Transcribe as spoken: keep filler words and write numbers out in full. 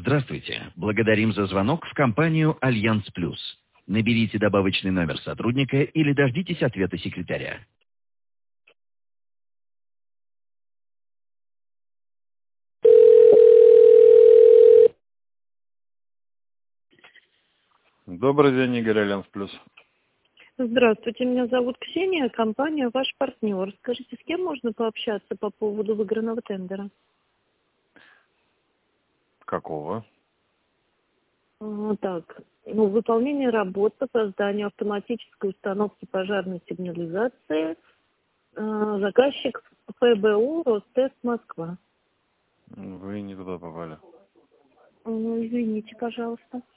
Здравствуйте. Благодарим за звонок в компанию «Альянс Плюс». Наберите добавочный номер сотрудника или дождитесь ответа секретаря. Добрый день, Игорь, Альянс Плюс. Здравствуйте, меня зовут Ксения, компания «Ваш партнер». Скажите, с кем можно пообщаться по поводу выигранного тендера? Какого? А, так, ну, выполнение работ по созданию автоматической установки пожарной сигнализации. А, заказчик ФБУ «Ростест Москва». Вы не туда попали. А, извините, пожалуйста.